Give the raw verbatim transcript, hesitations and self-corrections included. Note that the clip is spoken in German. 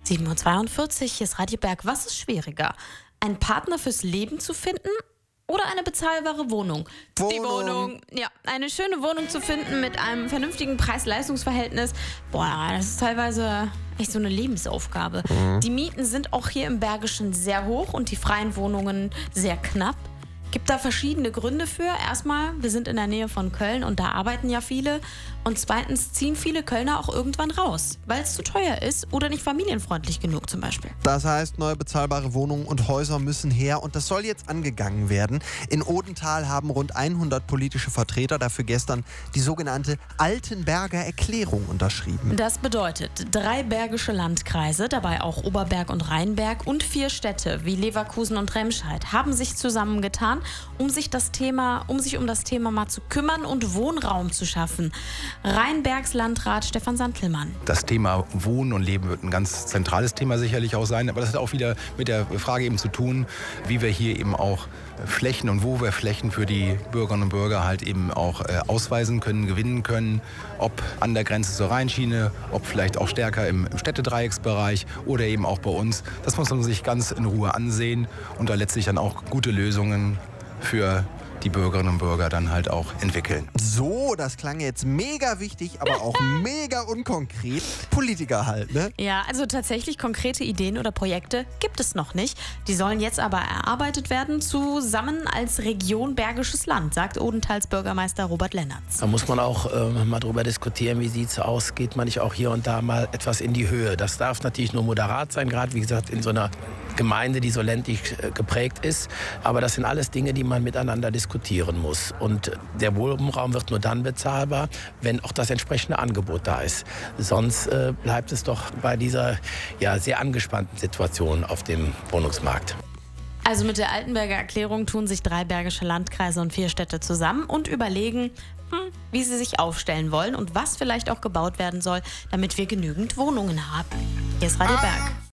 sieben Uhr zweiundvierzig, hier ist Radio Berg. Was ist schwieriger? Einen Partner fürs Leben zu finden oder eine bezahlbare Wohnung? Wohnung. Die Wohnung. Ja, eine schöne Wohnung zu finden mit einem vernünftigen Preis-Leistungs-Verhältnis. Boah, das ist teilweise echt so eine Lebensaufgabe. Mhm. Die Mieten sind auch hier im Bergischen sehr hoch und die freien Wohnungen sehr knapp. Gibt da verschiedene Gründe für. Erstmal, wir sind in der Nähe von Köln und da arbeiten ja viele. Und zweitens ziehen viele Kölner auch irgendwann raus, weil es zu teuer ist oder nicht familienfreundlich genug zum Beispiel. Das heißt, neue bezahlbare Wohnungen und Häuser müssen her und das soll jetzt angegangen werden. In Odenthal haben rund hundert politische Vertreter dafür gestern die sogenannte Altenberger Erklärung unterschrieben. Das bedeutet, drei bergische Landkreise, dabei auch Oberberg und Rheinberg und vier Städte wie Leverkusen und Remscheid haben sich zusammengetan, um sich das Thema, um sich um das Thema mal zu kümmern und Wohnraum zu schaffen. Rheinbergs Landrat Stefan Santelmann. Das Thema Wohnen und Leben wird ein ganz zentrales Thema sicherlich auch sein. Aber das hat auch wieder mit der Frage eben zu tun, wie wir hier eben auch Flächen und wo wir Flächen für die Bürgerinnen und Bürger halt eben auch äh, ausweisen können, gewinnen können. Ob an der Grenze zur Rheinschiene, ob vielleicht auch stärker im, im Städtedreiecksbereich oder eben auch bei uns. Das muss man sich ganz in Ruhe ansehen und da letztlich dann auch gute Lösungen für die Bürgerinnen und Bürger dann halt auch entwickeln. So, das klang jetzt mega wichtig, aber auch mega unkonkret. Politiker halt, ne? Ja, also tatsächlich konkrete Ideen oder Projekte gibt es noch nicht. Die sollen jetzt aber erarbeitet werden, zusammen als Region Bergisches Land, sagt Odenthals Bürgermeister Robert Lennertz. Da muss man auch äh, mal drüber diskutieren, wie sieht es aus, geht man nicht auch hier und da mal etwas in die Höhe. Das darf natürlich nur moderat sein, gerade wie gesagt in so einer Gemeinde, die so ländlich äh, geprägt ist. Aber das sind alles Dinge, die man miteinander diskutieren muss. Und der Wohnraum wird nur dann bezahlbar, wenn auch das entsprechende Angebot da ist. Sonst äh, bleibt es doch bei dieser ja, sehr angespannten Situation auf dem Wohnungsmarkt. Also mit der Altenberger Erklärung tun sich drei bergische Landkreise und vier Städte zusammen und überlegen, hm, wie sie sich aufstellen wollen und was vielleicht auch gebaut werden soll, damit wir genügend Wohnungen haben. Hier ist Radio Berg.